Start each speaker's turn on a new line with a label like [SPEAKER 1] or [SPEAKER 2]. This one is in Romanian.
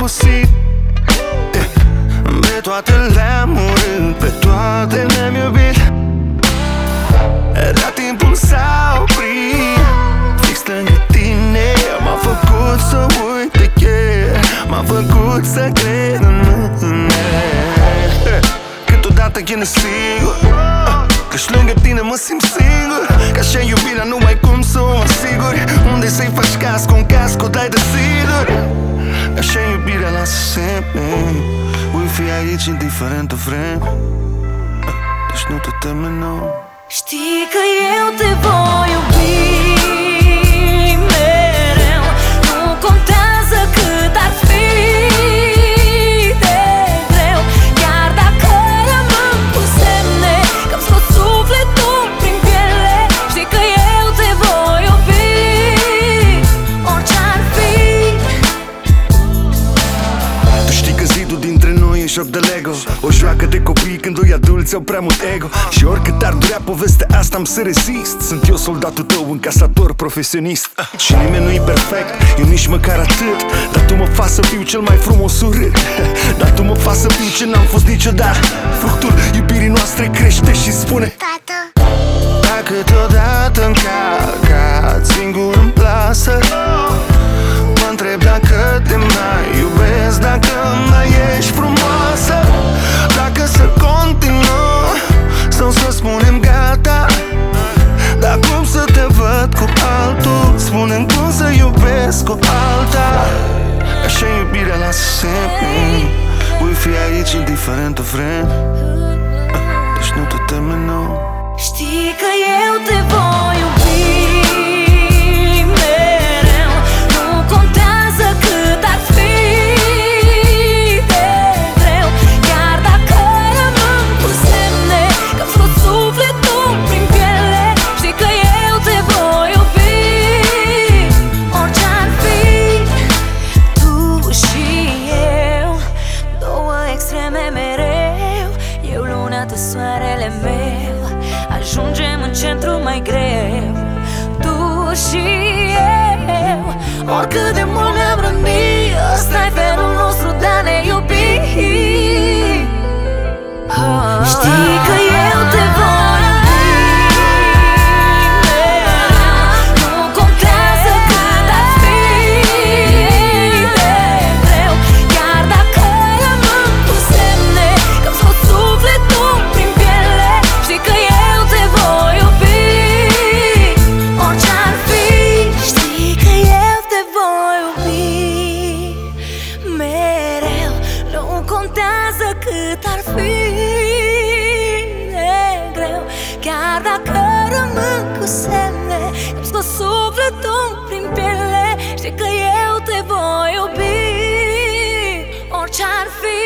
[SPEAKER 1] imposibil. Pe toate le-am urât, pe toate le-am iubit. Dar timpul s-a oprit fix lângă tine. M-a făcut să uit de ieri, m-a făcut să cred în mine. Câteodată e nesigur, că-și lângă tine mă simt singur. Că așa iubirea nu ai cum să o asiguri. Unde să-i faci caz cu un casco dai de ziduri. Așa iubirea lasă semne. Voi fi aici indiferent de vreme. Deci nu te teme, nu.
[SPEAKER 2] Știi că eu te voi iubi mereu. Nu contează cât ar fi de greu. Chiar dacă rămân cu semne că-mi scot sufletul prin piele. Știi că eu te voi iubi orice-ar fi.
[SPEAKER 1] Tu știi că zidul dintre noi e joc de Lego, o joacă de copii când doi adulți au prea mult ego. Și oricât ar durea povestea asta am să rezist. Sunt eu soldatul tău, încasator profesionist. Și nimeni nu-i perfect, eu nici măcar atât. Dar tu mă faci să fiu cel mai frumos urât. Dar tu mă faci să fiu ce n-am fost niciodată. Fructul iubirii noastre crește și spune: tată. Dacă deodată-mi cacat singur în plasă, mă întreb dacă te mai iubesc, dacă mai ești frumoasă. Dacă să continuăm sau să spunem gata. Dar cum să te văd cu altul? Spune-mi cum să iubesc cu alta. Așa iubirea lasă semne. Voi fi aici indiferent de vreme. Deci nu te teme, nu.
[SPEAKER 2] Știi că eu te voi iubi mereu. Nu contează cât ar fi de greu. Chiar dacă rămân cu semne că-mi scot sufletul prin piele. Știi că eu te voi iubi orice-ar fi. Tu și eu, două extreme mereu. Eu luna, tu soarele meu. Ajungem în centru mai greu. Tu și eu, oricât de mult ne-am rănit, ăsta-i felul nostru de a ne iubi. Știi că eu te voi iubi mereu. Nu contează cât ar fi de greu. Chiar dacă rămân cu semne că-mi scot sufletul prin piele. Știi că eu te voi iubi orice-ar fi. Știi că eu te voi iubi mereu. Nu contează cât ar fi de greu. Chiar dacă rămân cu semne că-mi scot sufletul prin piele. Știi că eu te voi iubi orice-ar fi.